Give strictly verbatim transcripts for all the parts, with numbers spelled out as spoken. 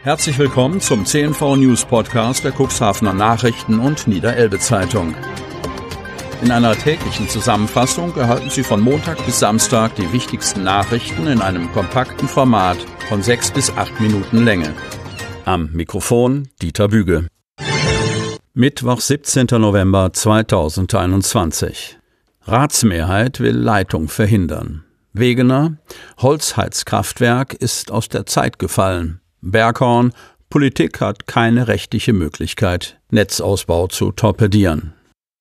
Herzlich willkommen zum C N V News Podcast der Cuxhavener Nachrichten und Niederelbe Zeitung. In einer täglichen Zusammenfassung erhalten Sie von Montag bis Samstag die wichtigsten Nachrichten in einem kompakten Format von sechs bis acht Minuten Länge. Am Mikrofon Dieter Büge. Mittwoch, siebzehnten November zweitausendeinundzwanzig. Ratsmehrheit will Leitung verhindern. Wegener: Holzheizkraftwerk ist aus der Zeit gefallen. Berghorn: Politik hat keine rechtliche Möglichkeit, Netzausbau zu torpedieren.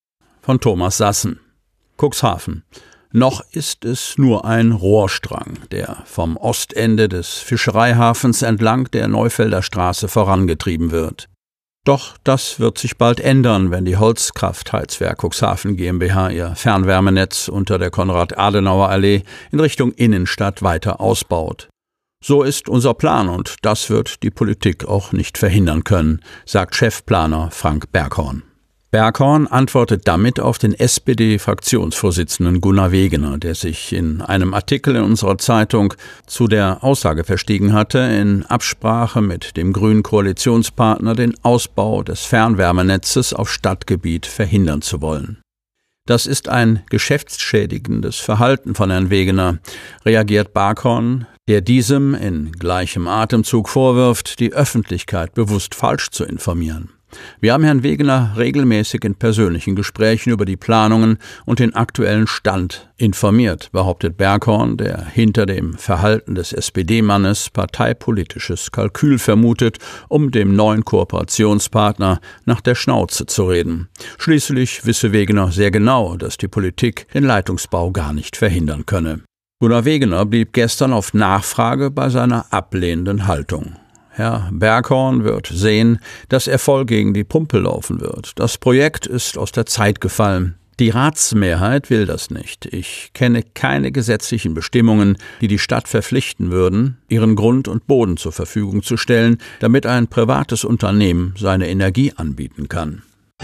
Von Thomas Sassen. Cuxhaven: Noch ist es nur ein Rohrstrang, der vom Ostende des Fischereihafens entlang der Neufelder Straße vorangetrieben wird. Doch das wird sich bald ändern, wenn die Holzkraftheizwerk Cuxhaven GmbH ihr Fernwärmenetz unter der Konrad-Adenauer-Allee in Richtung Innenstadt weiter ausbaut. So ist unser Plan und das wird die Politik auch nicht verhindern können, sagt Chefplaner Frank Berghorn. Berghorn antwortet damit auf den S P D-Fraktionsvorsitzenden Gunnar Wegener, der sich in einem Artikel in unserer Zeitung zu der Aussage verstiegen hatte, in Absprache mit dem grünen Koalitionspartner den Ausbau des Fernwärmenetzes auf Stadtgebiet verhindern zu wollen. Das ist ein geschäftsschädigendes Verhalten von Herrn Wegener, reagiert Berghorn, der diesem in gleichem Atemzug vorwirft, die Öffentlichkeit bewusst falsch zu informieren. Wir haben Herrn Wegener regelmäßig in persönlichen Gesprächen über die Planungen und den aktuellen Stand informiert, behauptet Berghorn, der hinter dem Verhalten des S P D-Mannes parteipolitisches Kalkül vermutet, um dem neuen Kooperationspartner nach der Schnauze zu reden. Schließlich wisse Wegener sehr genau, dass die Politik den Leitungsbau gar nicht verhindern könne. Gunnar Wegener blieb gestern auf Nachfrage bei seiner ablehnenden Haltung. Herr Berghorn wird sehen, dass er voll gegen die Pumpe laufen wird. Das Projekt ist aus der Zeit gefallen. Die Ratsmehrheit will das nicht. Ich kenne keine gesetzlichen Bestimmungen, die die Stadt verpflichten würden, ihren Grund und Boden zur Verfügung zu stellen, damit ein privates Unternehmen seine Energie anbieten kann.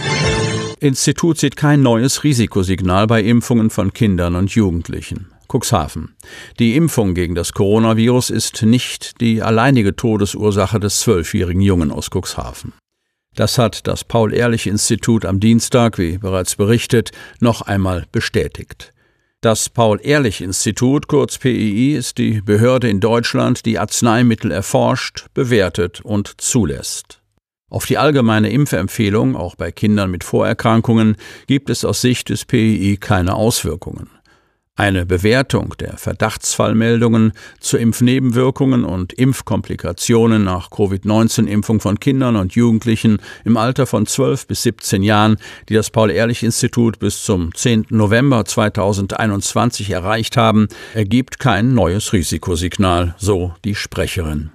Institut sieht kein neues Risikosignal bei Impfungen von Kindern und Jugendlichen. Cuxhaven: Die Impfung gegen das Coronavirus ist nicht die alleinige Todesursache des zwölfjährigen Jungen aus Cuxhaven. Das hat das Paul-Ehrlich-Institut am Dienstag, wie bereits berichtet, noch einmal bestätigt. Das Paul-Ehrlich-Institut, kurz P E I, ist die Behörde in Deutschland, die Arzneimittel erforscht, bewertet und zulässt. Auf die allgemeine Impfempfehlung, auch bei Kindern mit Vorerkrankungen, gibt es aus Sicht des P E I keine Auswirkungen. Eine Bewertung der Verdachtsfallmeldungen zu Impfnebenwirkungen und Impfkomplikationen nach Covid neunzehn Impfung von Kindern und Jugendlichen im Alter von zwölf bis siebzehn Jahren, die das Paul-Ehrlich-Institut bis zum zehnten November zweitausendeinundzwanzig erreicht haben, ergibt kein neues Risikosignal, so die Sprecherin.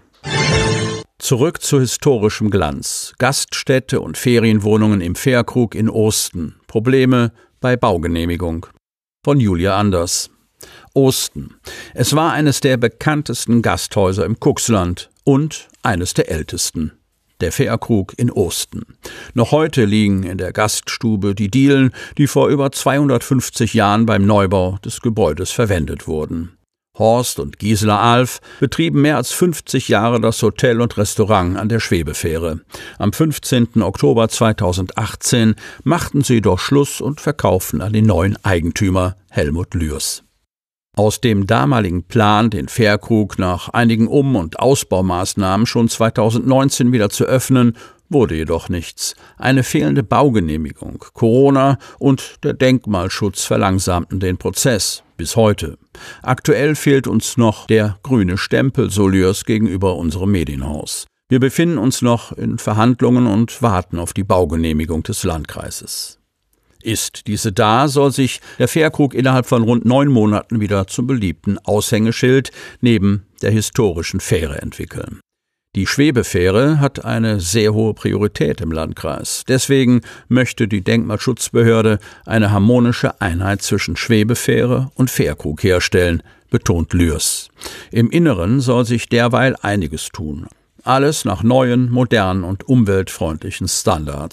Zurück zu historischem Glanz. Gaststätte und Ferienwohnungen im Fährkrug in Osten. Probleme bei Baugenehmigung. Von Julia Anders. Osten. Es war eines der bekanntesten Gasthäuser im Cuxland und eines der ältesten. Der Fährkrug in Osten. Noch heute liegen in der Gaststube die Dielen, die vor über zweihundertfünfzig Jahren beim Neubau des Gebäudes verwendet wurden. Horst und Gisela Alf betrieben mehr als fünfzig Jahre das Hotel und Restaurant an der Schwebefähre. Am fünfzehnten Oktober zweitausendachtzehn machten sie doch Schluss und verkauften an den neuen Eigentümer Helmut Lührs. Aus dem damaligen Plan, den Fährkrug nach einigen Um- und Ausbaumaßnahmen schon zweitausendneunzehn wieder zu öffnen, wurde jedoch nichts. Eine fehlende Baugenehmigung, Corona und der Denkmalschutz verlangsamten den Prozess. Bis heute. Aktuell fehlt uns noch der grüne Stempel, so Lührs gegenüber unserem Medienhaus. Wir befinden uns noch in Verhandlungen und warten auf die Baugenehmigung des Landkreises. Ist diese da, soll sich der Fährkrug innerhalb von rund neun Monaten wieder zum beliebten Aushängeschild neben der historischen Fähre entwickeln. Die Schwebefähre hat eine sehr hohe Priorität im Landkreis. Deswegen möchte die Denkmalschutzbehörde eine harmonische Einheit zwischen Schwebefähre und Fährkrug herstellen, betont Lührs. Im Inneren soll sich derweil einiges tun. Alles nach neuen, modernen und umweltfreundlichen Standards.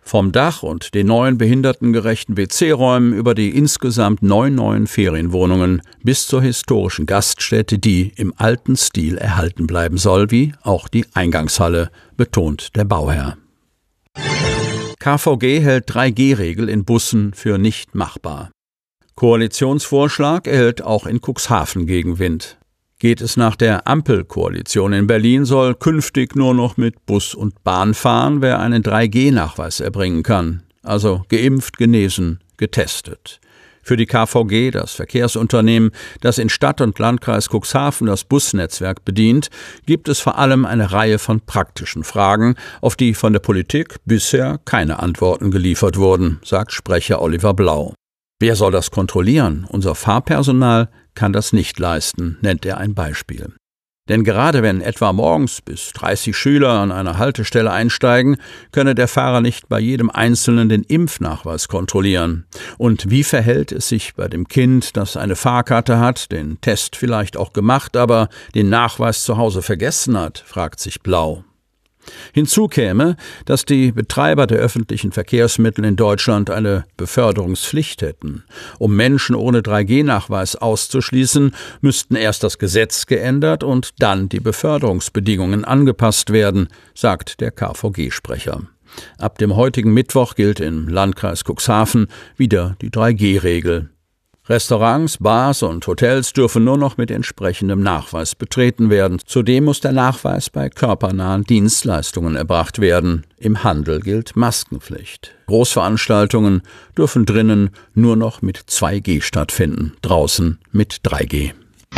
Vom Dach und den neuen behindertengerechten W C-Räumen über die insgesamt neun neuen Ferienwohnungen bis zur historischen Gaststätte, die im alten Stil erhalten bleiben soll, wie auch die Eingangshalle, betont der Bauherr. K V G hält drei G Regel in Bussen für nicht machbar. Koalitionsvorschlag erhält auch in Cuxhaven Gegenwind. Geht es nach der Ampelkoalition in Berlin, soll künftig nur noch mit Bus und Bahn fahren, wer einen drei G Nachweis erbringen kann, also geimpft, genesen, getestet. Für die K V G, das Verkehrsunternehmen, das in Stadt und Landkreis Cuxhaven das Busnetzwerk bedient, gibt es vor allem eine Reihe von praktischen Fragen, auf die von der Politik bisher keine Antworten geliefert wurden, sagt Sprecher Oliver Blau. Wer soll das kontrollieren? Unser Fahrpersonal kann das nicht leisten, nennt er ein Beispiel. Denn gerade wenn etwa morgens bis dreißig Schüler an einer Haltestelle einsteigen, könne der Fahrer nicht bei jedem Einzelnen den Impfnachweis kontrollieren. Und wie verhält es sich bei dem Kind, das eine Fahrkarte hat, den Test vielleicht auch gemacht, aber den Nachweis zu Hause vergessen hat, fragt sich Blau. Hinzu käme, dass die Betreiber der öffentlichen Verkehrsmittel in Deutschland eine Beförderungspflicht hätten. Um Menschen ohne drei G Nachweis auszuschließen, müssten erst das Gesetz geändert und dann die Beförderungsbedingungen angepasst werden, sagt der K V G-Sprecher. Ab dem heutigen Mittwoch gilt im Landkreis Cuxhaven wieder die drei G Regel. Restaurants, Bars und Hotels dürfen nur noch mit entsprechendem Nachweis betreten werden. Zudem muss der Nachweis bei körpernahen Dienstleistungen erbracht werden. Im Handel gilt Maskenpflicht. Großveranstaltungen dürfen drinnen nur noch mit zwei G stattfinden, draußen mit drei G.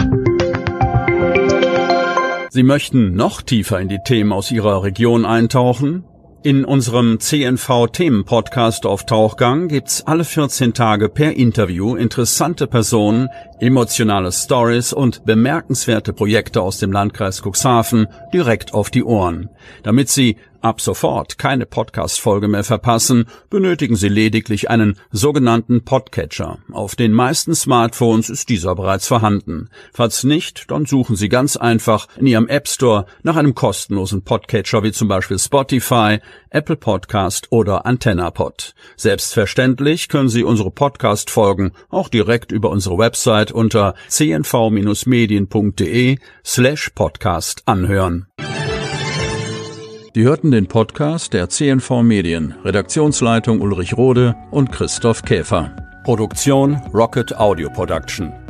Sie möchten noch tiefer in die Themen aus Ihrer Region eintauchen? In unserem C N V-Themen-Podcast auf Tauchgang gibt's alle vierzehn Tage per Interview interessante Personen, emotionale Stories und bemerkenswerte Projekte aus dem Landkreis Cuxhaven direkt auf die Ohren. Damit Sie ab sofort keine Podcast-Folge mehr verpassen, benötigen Sie lediglich einen sogenannten Podcatcher. Auf den meisten Smartphones ist dieser bereits vorhanden. Falls nicht, dann suchen Sie ganz einfach in Ihrem App Store nach einem kostenlosen Podcatcher wie zum Beispiel Spotify, Apple Podcast oder AntennaPod. Selbstverständlich können Sie unsere Podcast-Folgen auch direkt über unsere Website unter c n v Bindestrich medien punkt d e slash podcast anhören. Sie hörten den Podcast der C N V Medien, Redaktionsleitung Ulrich Rode und Christoph Käfer. Produktion Rocket Audio Production.